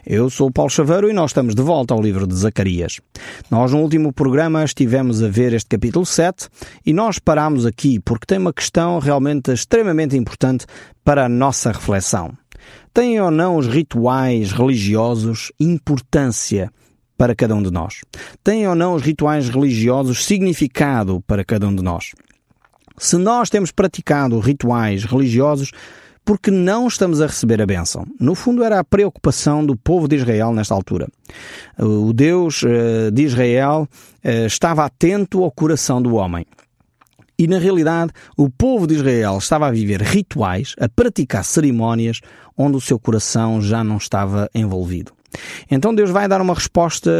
Eu sou o Paulo Chaveiro e nós estamos de volta ao livro de Zacarias. Nós no último programa estivemos a ver este capítulo 7 e nós parámos aqui porque tem uma questão realmente extremamente importante para a nossa reflexão. Têm ou não os rituais religiosos importância para cada um de nós? Têm ou não os rituais religiosos significado para cada um de nós? Se nós temos praticado rituais religiosos, porque não estamos a receber a bênção? No fundo era a preocupação do povo de Israel nesta altura. O Deus de Israel estava atento ao coração do homem. E na realidade o povo de Israel estava a viver rituais, a praticar cerimónias onde o seu coração já não estava envolvido. Então Deus vai dar uma resposta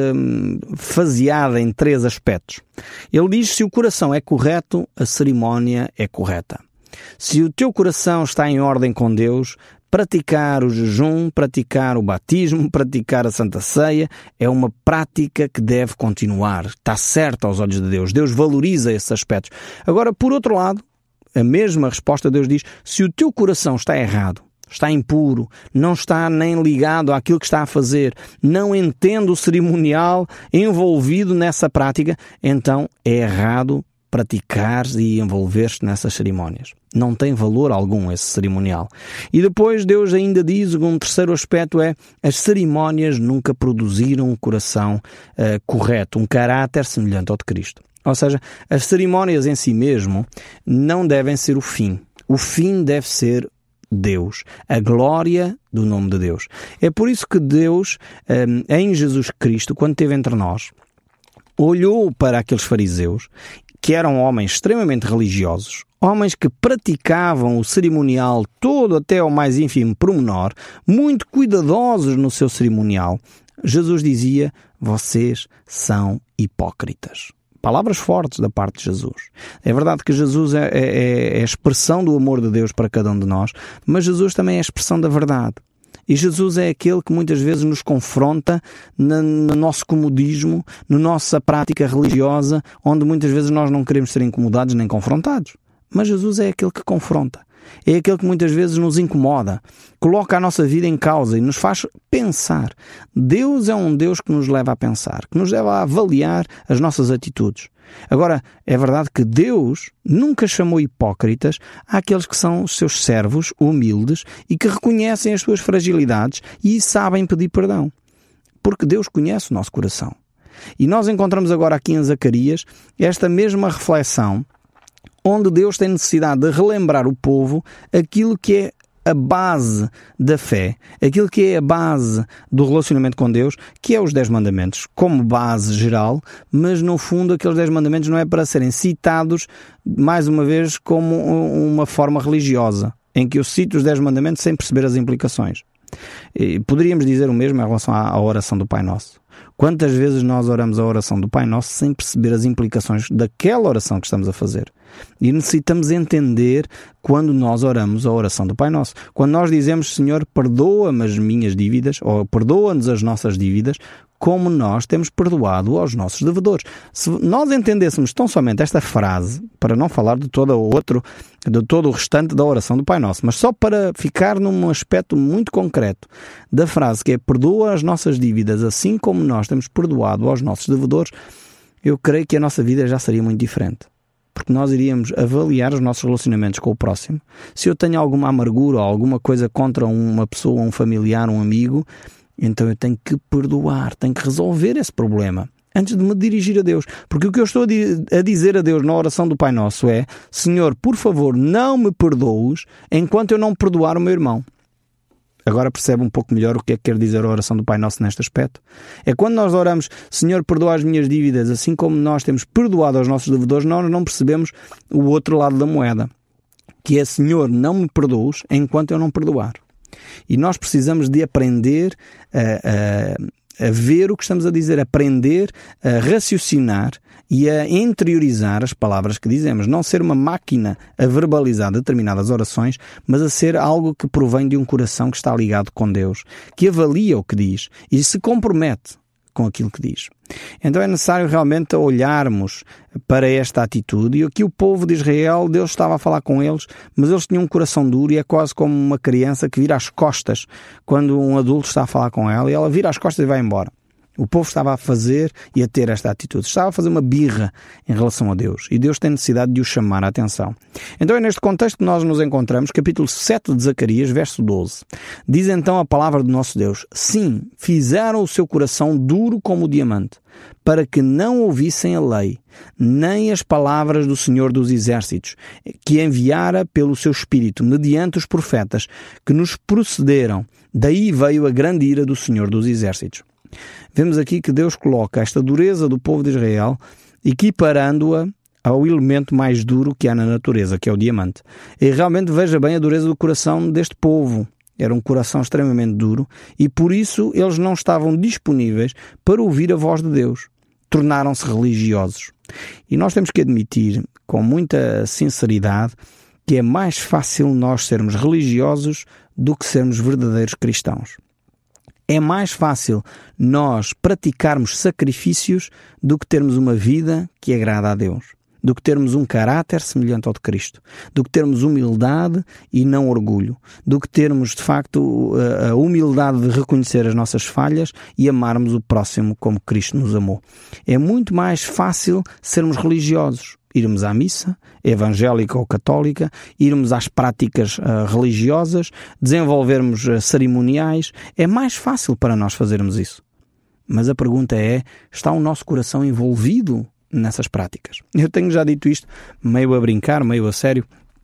faseada em 3 aspectos. Ele diz: se o coração é correto, a cerimónia é correta. Se o teu coração está em ordem com Deus, praticar o jejum, praticar o batismo, praticar a Santa Ceia é uma prática que deve continuar. Está certo aos olhos de Deus. Deus valoriza esses aspectos. Agora, por outro lado, a mesma resposta Deus diz: se o teu coração está errado, está impuro, não está nem ligado àquilo que está a fazer, não entende o cerimonial envolvido nessa prática, então é errado praticares e envolver-te nessas cerimónias. Não tem valor algum esse cerimonial. E depois Deus ainda diz, um terceiro aspecto é: as cerimónias nunca produziram um coração correto, um caráter semelhante ao de Cristo. Ou seja, as cerimónias em si mesmo não devem ser o fim. O fim deve ser Deus, a glória do nome de Deus. É por isso que Deus, em Jesus Cristo, quando esteve entre nós, olhou para aqueles fariseus, que eram homens extremamente religiosos, homens que praticavam o cerimonial todo até ao mais ínfimo pormenor, muito cuidadosos no seu cerimonial. Jesus dizia: vocês são hipócritas. Palavras fortes da parte de Jesus. É verdade que Jesus é a expressão do amor de Deus para cada um de nós, mas Jesus também é a expressão da verdade. E Jesus é aquele que muitas vezes nos confronta no nosso comodismo, na nossa prática religiosa, onde muitas vezes nós não queremos ser incomodados nem confrontados. Mas Jesus é aquele que confronta. É aquele que muitas vezes nos incomoda, coloca a nossa vida em causa e nos faz pensar. Deus é um Deus que nos leva a pensar, que nos leva a avaliar as nossas atitudes. Agora, é verdade que Deus nunca chamou hipócritas àqueles que são os seus servos humildes e que reconhecem as suas fragilidades e sabem pedir perdão. Porque Deus conhece o nosso coração. E nós encontramos agora aqui em Zacarias esta mesma reflexão, onde Deus tem necessidade de relembrar o povo aquilo que é a base da fé, aquilo que é a base do relacionamento com Deus, que é os 10 mandamentos, como base geral, mas no fundo aqueles 10 mandamentos não é para serem citados, mais uma vez, como uma forma religiosa, em que eu cito os 10 mandamentos sem perceber as implicações. E poderíamos dizer o mesmo em relação à oração do Pai Nosso. Quantas vezes nós oramos a oração do Pai Nosso sem perceber as implicações daquela oração que estamos a fazer? E necessitamos entender quando nós oramos a oração do Pai Nosso. Quando nós dizemos: Senhor, perdoa-me as minhas dívidas, ou perdoa-nos as nossas dívidas, como nós temos perdoado aos nossos devedores. Se nós entendêssemos tão somente esta frase, para não falar de todo o restante da oração do Pai Nosso, mas só para ficar num aspecto muito concreto da frase, que é: perdoa as nossas dívidas assim como nós temos perdoado aos nossos devedores, eu creio que a nossa vida já seria muito diferente. Porque nós iríamos avaliar os nossos relacionamentos com o próximo. Se eu tenho alguma amargura ou alguma coisa contra uma pessoa, um familiar, um amigo, então eu tenho que perdoar, tenho que resolver esse problema antes de me dirigir a Deus. Porque o que eu estou a dizer a Deus na oração do Pai Nosso é: Senhor, por favor, não me perdoes enquanto eu não perdoar o meu irmão. Agora percebe um pouco melhor o que é que quer dizer a oração do Pai Nosso neste aspecto? É quando nós oramos: Senhor, perdoa as minhas dívidas, assim como nós temos perdoado aos nossos devedores, nós não percebemos o outro lado da moeda, que é: Senhor, não me perdoes enquanto eu não perdoar. E nós precisamos de aprender a ver o que estamos a dizer, aprender a raciocinar e a interiorizar as palavras que dizemos. Não ser uma máquina a verbalizar determinadas orações, mas a ser algo que provém de um coração que está ligado com Deus, que avalia o que diz e se compromete com aquilo que diz. Então é necessário realmente olharmos para esta atitude. E aqui o povo de Israel, Deus estava a falar com eles, mas eles tinham um coração duro e é quase como uma criança que vira as costas quando um adulto está a falar com ela e ela vira as costas e vai embora. O povo estava a fazer e a ter esta atitude. Estava a fazer uma birra em relação a Deus. E Deus tem necessidade de o chamar a atenção. Então é neste contexto que nós nos encontramos, capítulo 7 de Zacarias, verso 12. Diz então a palavra do nosso Deus: sim, fizeram o seu coração duro como o diamante, para que não ouvissem a lei, nem as palavras do Senhor dos Exércitos, que enviara pelo seu Espírito, mediante os profetas, que nos procederam. Daí veio a grande ira do Senhor dos Exércitos. Vemos aqui que Deus coloca esta dureza do povo de Israel, equiparando-a ao elemento mais duro que há na natureza, que é o diamante. E realmente veja bem a dureza do coração deste povo. Era um coração extremamente duro e por isso eles não estavam disponíveis para ouvir a voz de Deus. Tornaram-se religiosos. E nós temos que admitir, com muita sinceridade, que é mais fácil nós sermos religiosos do que sermos verdadeiros cristãos. É mais fácil nós praticarmos sacrifícios do que termos uma vida que agrada a Deus, do que termos um caráter semelhante ao de Cristo, do que termos humildade e não orgulho, do que termos, de facto, a humildade de reconhecer as nossas falhas e amarmos o próximo como Cristo nos amou. É muito mais fácil sermos religiosos. Irmos à missa, evangélica ou católica, irmos às práticas religiosas, desenvolvermos cerimoniais. É mais fácil para nós fazermos isso. Mas a pergunta é, está o nosso coração envolvido nessas práticas? Eu tenho já dito isto, meio a brincar, meio a sério.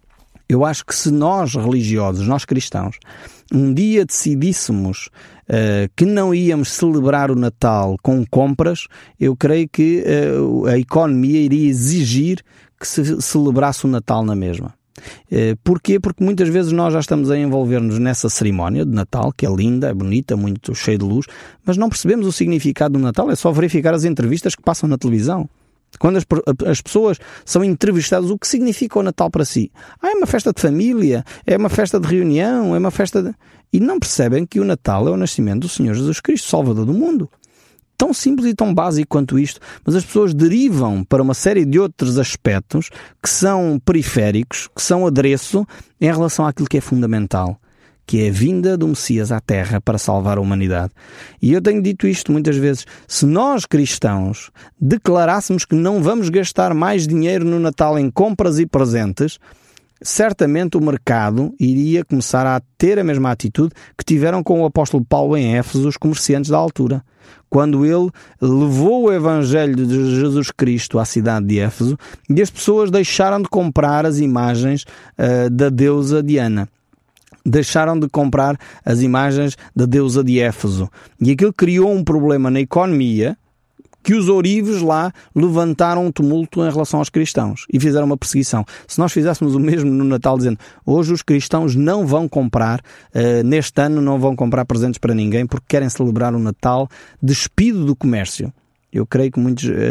Eu acho que se nós religiosos, nós cristãos, um dia decidíssemos que não íamos celebrar o Natal com compras, eu creio que a economia iria exigir que se celebrasse o Natal na mesma. Porquê? Porque muitas vezes nós já estamos a envolver-nos nessa cerimónia de Natal, que é linda, é bonita, muito cheia de luz, mas não percebemos o significado do Natal, é só verificar as entrevistas que passam na televisão. Quando as pessoas são entrevistadas, o que significa o Natal para si? É uma festa de família, é uma festa de reunião, é uma festa de... E não percebem que o Natal é o nascimento do Senhor Jesus Cristo, Salvador do mundo. Tão simples e tão básico quanto isto, mas as pessoas derivam para uma série de outros aspectos que são periféricos, que são adereço em relação àquilo que é fundamental, que é a vinda do Messias à Terra para salvar a humanidade. E eu tenho dito isto muitas vezes, se nós cristãos declarássemos que não vamos gastar mais dinheiro no Natal em compras e presentes, certamente o mercado iria começar a ter a mesma atitude que tiveram com o apóstolo Paulo em Éfeso, os comerciantes da altura. Quando ele levou o Evangelho de Jesus Cristo à cidade de Éfeso, e as pessoas deixaram de comprar as imagens da deusa Diana. Deixaram de comprar as imagens da deusa de Éfeso. E aquilo criou um problema na economia, que os ourives lá levantaram um tumulto em relação aos cristãos e fizeram uma perseguição. Se nós fizéssemos o mesmo no Natal, dizendo hoje os cristãos não vão comprar, neste ano não vão comprar presentes para ninguém porque querem celebrar o Natal despido do comércio. Eu creio que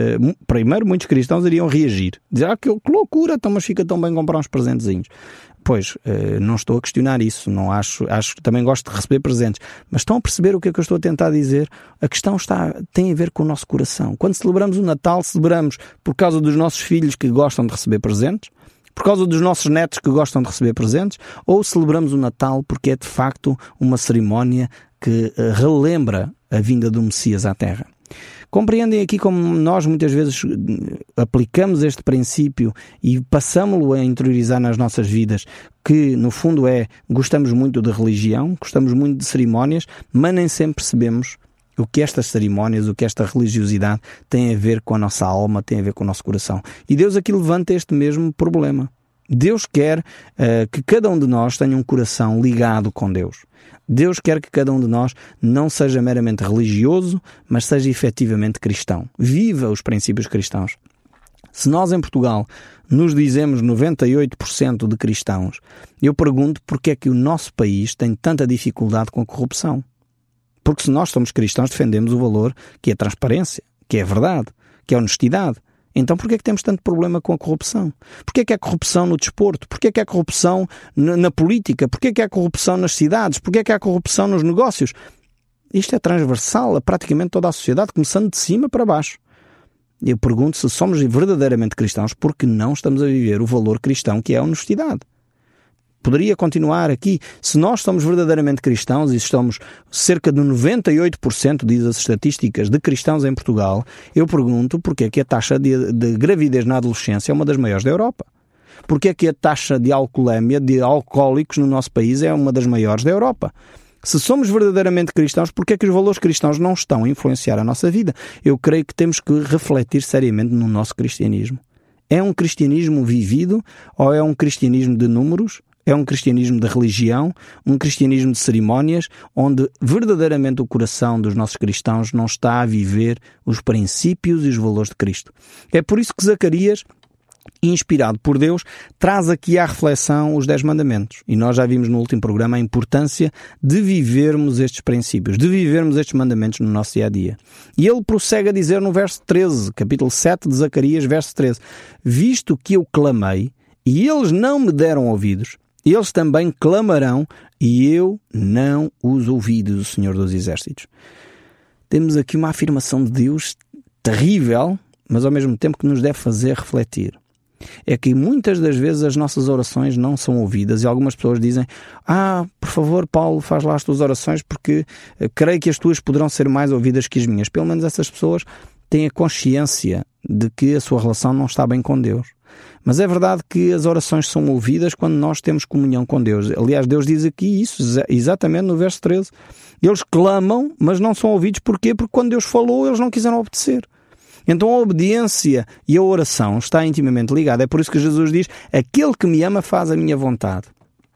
muitos cristãos iriam reagir. Dizer, que loucura, então, mas fica tão bem comprar uns presentezinhos. Pois, não estou a questionar isso, não acho que também gosto de receber presentes, mas estão a perceber o que é que eu estou a tentar dizer? A questão tem a ver com o nosso coração. Quando celebramos o Natal, celebramos por causa dos nossos filhos que gostam de receber presentes, por causa dos nossos netos que gostam de receber presentes, ou celebramos o Natal porque é de facto uma cerimónia que relembra a vinda do Messias à Terra. Compreendem aqui como nós muitas vezes aplicamos este princípio e passamos-lo a interiorizar nas nossas vidas, que no fundo gostamos muito de religião, gostamos muito de cerimónias, mas nem sempre percebemos o que estas cerimónias, o que esta religiosidade tem a ver com a nossa alma, tem a ver com o nosso coração. E Deus aqui levanta este mesmo problema. Deus quer que cada um de nós tenha um coração ligado com Deus. Deus quer que cada um de nós não seja meramente religioso, mas seja efetivamente cristão. Viva os princípios cristãos. Se nós em Portugal nos dizemos 98% de cristãos, eu pergunto porque é que o nosso país tem tanta dificuldade com a corrupção. Porque se nós somos cristãos, defendemos o valor que é a transparência, que é a verdade, que é a honestidade. Então porquê é que temos tanto problema com a corrupção? Porquê é que há corrupção no desporto? Porquê é que há corrupção na política? Porquê é que há corrupção nas cidades? Porquê é que há corrupção nos negócios? Isto é transversal a praticamente toda a sociedade, começando de cima para baixo. Eu pergunto se somos verdadeiramente cristãos porque não estamos a viver o valor cristão que é a honestidade. Poderia continuar aqui. Se nós somos verdadeiramente cristãos e estamos cerca de 98%, diz as estatísticas, de cristãos em Portugal, eu pergunto porque é que a taxa de gravidez na adolescência é uma das maiores da Europa. Porque é que a taxa de alcoolemia, de alcoólicos no nosso país é uma das maiores da Europa. Se somos verdadeiramente cristãos, porque é que os valores cristãos não estão a influenciar a nossa vida? Eu creio que temos que refletir seriamente no nosso cristianismo. É um cristianismo vivido ou é um cristianismo de números? É um cristianismo de religião, um cristianismo de cerimónias, onde verdadeiramente o coração dos nossos cristãos não está a viver os princípios e os valores de Cristo. É por isso que Zacarias, inspirado por Deus, traz aqui à reflexão os 10 mandamentos. E nós já vimos no último programa a importância de vivermos estes princípios, de vivermos estes mandamentos no nosso dia-a-dia. E ele prossegue a dizer no verso 13, capítulo 7 de Zacarias, verso 13, visto que eu clamei e eles não me deram ouvidos, eles também clamarão e eu não os ouvi, diz o Senhor dos Exércitos. Temos aqui uma afirmação de Deus terrível, mas ao mesmo tempo que nos deve fazer refletir. É que muitas das vezes as nossas orações não são ouvidas e algumas pessoas dizem por favor Paulo, faz lá as tuas orações porque creio que as tuas poderão ser mais ouvidas que as minhas. Pelo menos essas pessoas têm a consciência de que a sua relação não está bem com Deus. Mas é verdade que as orações são ouvidas quando nós temos comunhão com Deus. Aliás, Deus diz aqui isso, exatamente no verso 13. Eles clamam, mas não são ouvidos. Porquê? Porque quando Deus falou, eles não quiseram obedecer. Então a obediência e a oração está intimamente ligada. É por isso que Jesus diz, aquele que me ama faz a minha vontade.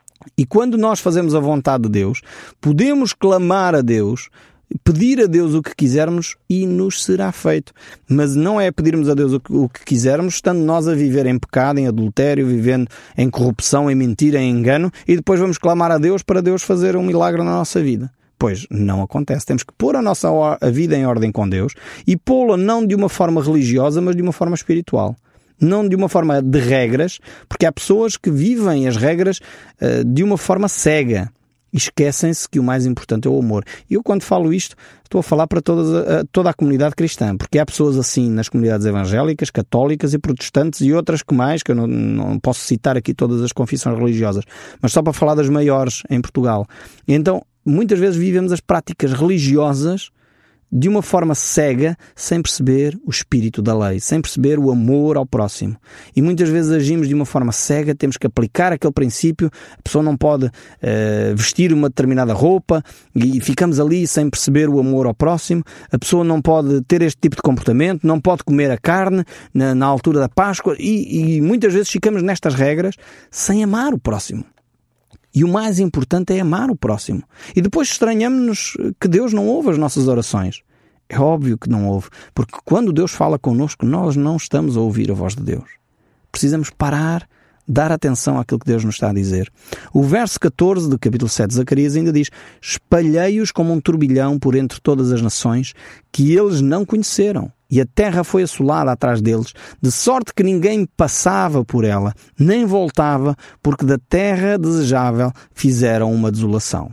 E quando nós fazemos a vontade de Deus, podemos clamar a Deus, pedir a Deus o que quisermos e nos será feito. Mas não é pedirmos a Deus o que quisermos, estando nós a viver em pecado, em adultério, vivendo em corrupção, em mentira, em engano, e depois vamos clamar a Deus para Deus fazer um milagre na nossa vida. Pois não acontece. Temos que pôr a vida em ordem com Deus e pô-la não de uma forma religiosa, mas de uma forma espiritual. Não de uma forma de regras, porque há pessoas que vivem as regras de uma forma cega. E esquecem-se que o mais importante é o amor. E eu, quando falo isto, estou a falar para toda a comunidade cristã, porque há pessoas assim nas comunidades evangélicas, católicas e protestantes e outras que mais, que eu não posso citar aqui todas as confissões religiosas, mas só para falar das maiores em Portugal. E então, muitas vezes vivemos as práticas religiosas de uma forma cega, sem perceber o espírito da lei, sem perceber o amor ao próximo. E muitas vezes agimos de uma forma cega, temos que aplicar aquele princípio, a pessoa não pode vestir uma determinada roupa e ficamos ali sem perceber o amor ao próximo, a pessoa não pode ter este tipo de comportamento, não pode comer a carne na altura da Páscoa e muitas vezes ficamos nestas regras sem amar o próximo. E o mais importante é amar o próximo. E depois estranhamos-nos que Deus não ouve as nossas orações. É óbvio que não ouve, porque quando Deus fala connosco, nós não estamos a ouvir a voz de Deus. Precisamos parar, dar atenção àquilo que Deus nos está a dizer. O verso 14 do capítulo 7 de Zacarias ainda diz: espalhei-os como um turbilhão por entre todas as nações que eles não conheceram. E a terra foi assolada atrás deles, de sorte que ninguém passava por ela, nem voltava, porque da terra desejável fizeram uma desolação.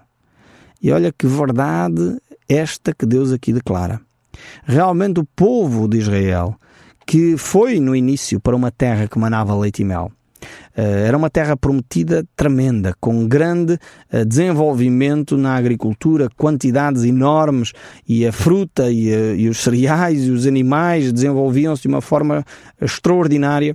E olha que verdade esta que Deus aqui declara. Realmente o povo de Israel, que foi no início para uma terra que manava leite e mel, era uma terra prometida tremenda, com grande desenvolvimento na agricultura, quantidades enormes, e a fruta e os cereais e os animais desenvolviam-se de uma forma extraordinária,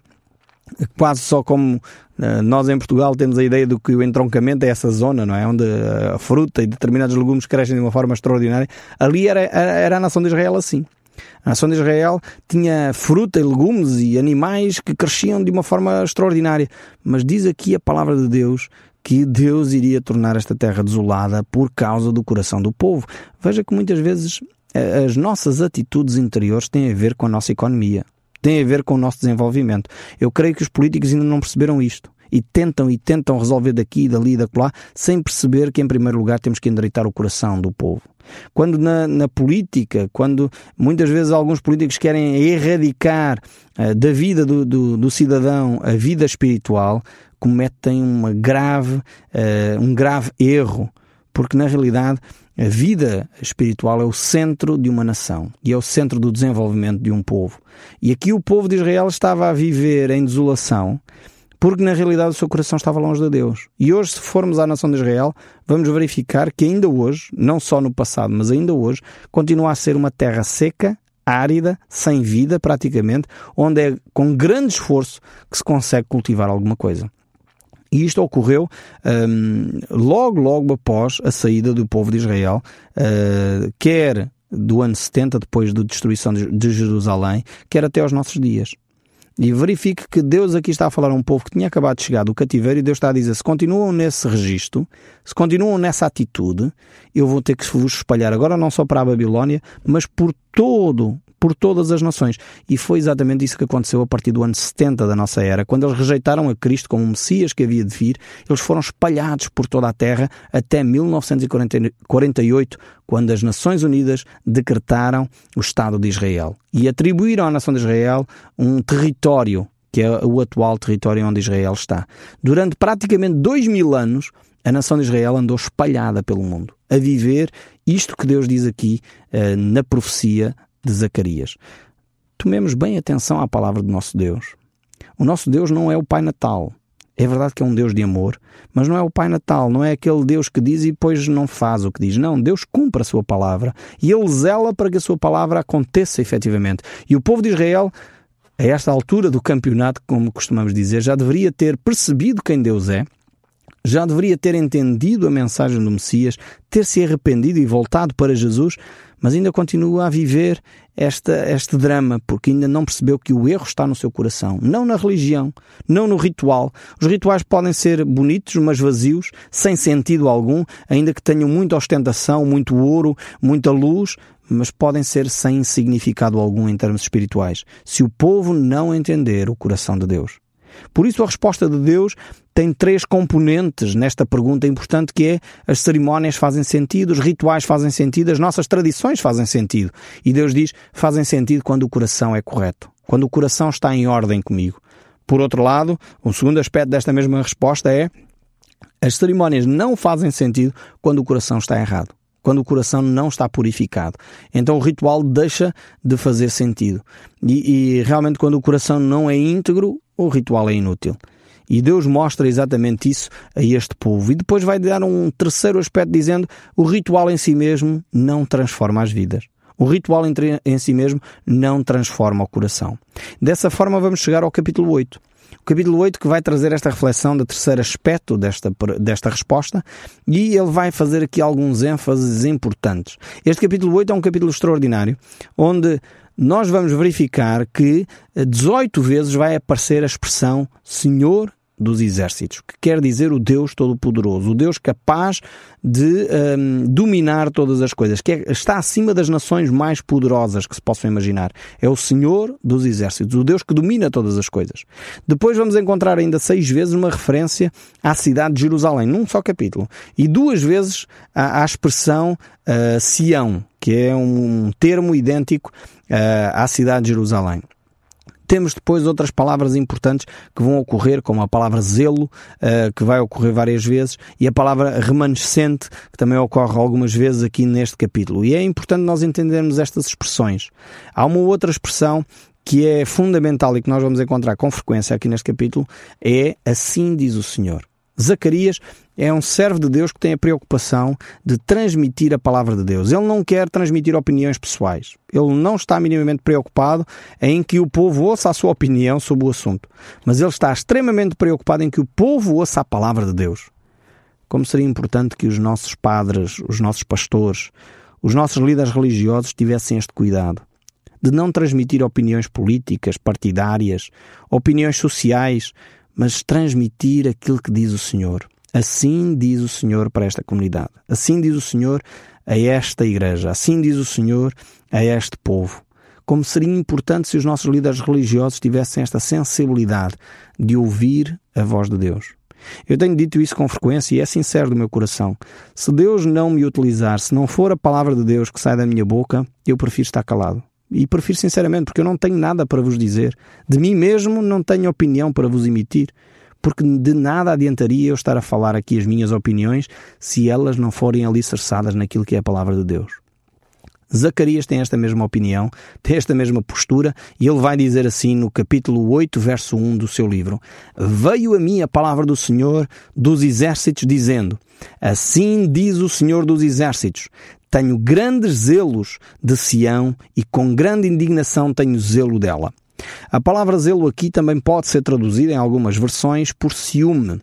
quase só como nós em Portugal temos a ideia de que o entroncamento é essa zona, não é? Onde a fruta e determinados legumes crescem de uma forma extraordinária. Ali era a nação de Israel assim. A nação de Israel tinha fruta e legumes e animais que cresciam de uma forma extraordinária. Mas diz aqui a palavra de Deus que Deus iria tornar esta terra desolada por causa do coração do povo. Veja que muitas vezes as nossas atitudes interiores têm a ver com a nossa economia, têm a ver com o nosso desenvolvimento. Eu creio que os políticos ainda não perceberam isto. E tentam resolver daqui, dali e daquela, sem perceber que, em primeiro lugar, temos que endireitar o coração do povo. Quando na política, quando muitas vezes alguns políticos querem erradicar da vida do cidadão a vida espiritual, cometem um grave erro. Porque, na realidade, A vida espiritual é o centro de uma nação e é o centro do desenvolvimento de um povo. E aqui o povo de Israel estava a viver em desolação, porque na realidade o seu coração estava longe de Deus. E hoje, se formos à nação de Israel, vamos verificar que ainda hoje, não só no passado, mas ainda hoje, continua a ser uma terra seca, árida, sem vida praticamente, onde é com grande esforço que se consegue cultivar alguma coisa. E isto ocorreu logo após a saída do povo de Israel, quer do ano 70, depois da destruição de Jerusalém, quer até aos nossos dias. E verifique que Deus aqui está a falar a um povo que tinha acabado de chegar do cativeiro e Deus está a dizer, se continuam nesse registro, se continuam nessa atitude, eu vou ter que vos espalhar agora não só para a Babilónia, mas por todas as nações. E foi exatamente isso que aconteceu a partir do ano 70 da nossa era. Quando eles rejeitaram a Cristo como o Messias que havia de vir, eles foram espalhados por toda a terra até 1948, quando as Nações Unidas decretaram o Estado de Israel. E atribuíram à nação de Israel um território, que é o atual território onde Israel está. Durante praticamente 2000 anos, a nação de Israel andou espalhada pelo mundo, a viver isto que Deus diz aqui na profecia de Zacarias. Tomemos bem atenção à palavra do nosso Deus. O nosso Deus não é o Pai Natal. É verdade que é um Deus de amor, mas não é o Pai Natal, não é aquele Deus que diz e depois não faz o que diz. Não, Deus cumpre a sua palavra e Ele zela para que a sua palavra aconteça efetivamente. E o povo de Israel, a esta altura do campeonato, como costumamos dizer, já deveria ter percebido quem Deus é, já deveria ter entendido a mensagem do Messias, ter se arrependido e voltado para Jesus, mas ainda continua a viver este drama, porque ainda não percebeu que o erro está no seu coração, não na religião, não no ritual. Os rituais podem ser bonitos, mas vazios, sem sentido algum, ainda que tenham muita ostentação, muito ouro, muita luz, mas podem ser sem significado algum em termos espirituais, se o povo não entender o coração de Deus. Por isso a resposta de Deus tem 3 componentes nesta pergunta importante, que é: as cerimónias fazem sentido, os rituais fazem sentido, as nossas tradições fazem sentido. E Deus diz, fazem sentido quando o coração é correto, quando o coração está em ordem comigo. Por outro lado, o segundo aspecto desta mesma resposta é: as cerimónias não fazem sentido quando o coração está errado, quando o coração não está purificado. Então o ritual deixa de fazer sentido. E realmente quando o coração não é íntegro, o ritual é inútil. E Deus mostra exatamente isso a este povo. E depois vai dar um terceiro aspecto dizendo: o ritual em si mesmo não transforma as vidas. O ritual em si mesmo não transforma o coração. Dessa forma vamos chegar ao capítulo 8. O capítulo 8 que vai trazer esta reflexão do terceiro aspecto desta resposta, e ele vai fazer aqui alguns ênfases importantes. Este capítulo 8 é um capítulo extraordinário, onde nós vamos verificar que 18 vezes vai aparecer a expressão Senhor dos Exércitos, que quer dizer o Deus Todo-Poderoso, o Deus capaz de dominar todas as coisas, que está acima das nações mais poderosas que se possam imaginar. É o Senhor dos Exércitos, o Deus que domina todas as coisas. Depois vamos encontrar ainda 6 vezes uma referência à cidade de Jerusalém, num só capítulo, e 2 vezes à expressão Sião, que é um termo idêntico à cidade de Jerusalém. Temos depois outras palavras importantes que vão ocorrer, como a palavra zelo, que vai ocorrer várias vezes, e a palavra remanescente, que também ocorre algumas vezes aqui neste capítulo. E é importante nós entendermos estas expressões. Há uma outra expressão que é fundamental e que nós vamos encontrar com frequência aqui neste capítulo, é assim diz o Senhor. Zacarias é um servo de Deus que tem a preocupação de transmitir a palavra de Deus. Ele não quer transmitir opiniões pessoais. Ele não está minimamente preocupado em que o povo ouça a sua opinião sobre o assunto. Mas ele está extremamente preocupado em que o povo ouça a palavra de Deus. Como seria importante que os nossos padres, os nossos pastores, os nossos líderes religiosos tivessem este cuidado de não transmitir opiniões políticas, partidárias, opiniões sociais, mas transmitir aquilo que diz o Senhor. Assim diz o Senhor para esta comunidade. Assim diz o Senhor a esta igreja. Assim diz o Senhor a este povo. Como seria importante se os nossos líderes religiosos tivessem esta sensibilidade de ouvir a voz de Deus. Eu tenho dito isso com frequência e é sincero do meu coração. Se Deus não me utilizar, se não for a palavra de Deus que sai da minha boca, eu prefiro estar calado. E prefiro sinceramente, porque eu não tenho nada para vos dizer. De mim mesmo não tenho opinião para vos emitir. porque de nada adiantaria eu estar a falar aqui as minhas opiniões se elas não forem alicerçadas naquilo que é a palavra de Deus. Zacarias tem esta mesma opinião, tem esta mesma postura, e ele vai dizer assim no capítulo 8, verso 1 do seu livro: Veio a mim a palavra do Senhor dos exércitos, dizendo: Assim diz o Senhor dos exércitos, tenho grandes zelos de Sião e com grande indignação tenho zelo dela. A palavra zelo aqui também pode ser traduzida em algumas versões por ciúme.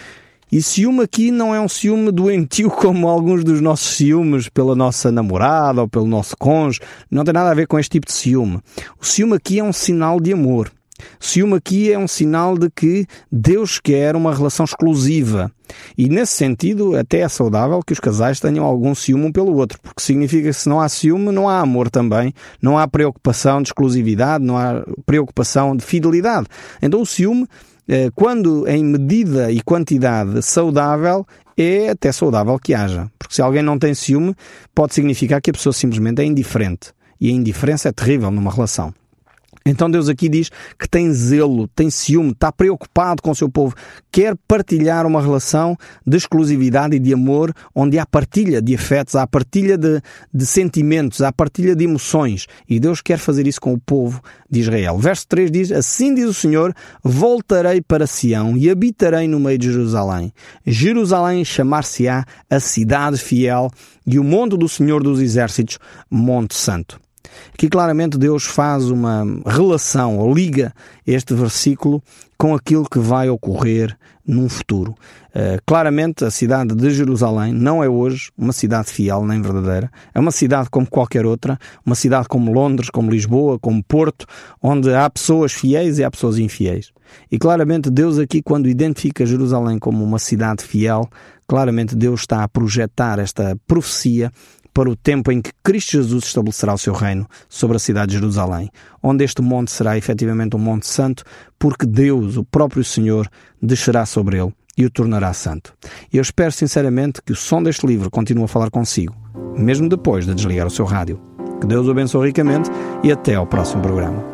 E ciúme aqui não é um ciúme doentio como alguns dos nossos ciúmes pela nossa namorada ou pelo nosso cônjuge. Não tem nada a ver com este tipo de ciúme. O ciúme aqui é um sinal de amor. O ciúme aqui é um sinal de que Deus quer uma relação exclusiva. E nesse sentido até é saudável que os casais tenham algum ciúme um pelo outro, porque significa que se não há ciúme, não há amor também, não há preocupação de exclusividade, não há preocupação de fidelidade. Então o ciúme, quando em medida e quantidade saudável, é até saudável que haja. Porque se alguém não tem ciúme, pode significar que a pessoa simplesmente é indiferente. E a indiferença é terrível numa relação. Então Deus aqui diz que tem zelo, tem ciúme, está preocupado com o seu povo, quer partilhar uma relação de exclusividade e de amor, onde há partilha de afetos, há partilha de sentimentos, há partilha de emoções. E Deus quer fazer isso com o povo de Israel. Verso 3 diz: Assim diz o Senhor, voltarei para Sião e habitarei no meio de Jerusalém. Jerusalém chamar-se-á a cidade fiel e o monte do Senhor dos exércitos, monte santo. Aqui claramente Deus faz uma relação, ou liga este versículo com aquilo que vai ocorrer num futuro. Claramente a cidade de Jerusalém não é hoje uma cidade fiel nem verdadeira. É uma cidade como qualquer outra, uma cidade como Londres, como Lisboa, como Porto, onde há pessoas fiéis e há pessoas infiéis. E claramente Deus aqui, quando identifica Jerusalém como uma cidade fiel, claramente Deus está a projetar esta profecia para o tempo em que Cristo Jesus estabelecerá o seu reino sobre a cidade de Jerusalém, onde este monte será efetivamente um monte santo, porque Deus, o próprio Senhor, descerá sobre ele e o tornará santo. E eu espero sinceramente que o som deste livro continue a falar consigo, mesmo depois de desligar o seu rádio. Que Deus o abençoe ricamente e até ao próximo programa.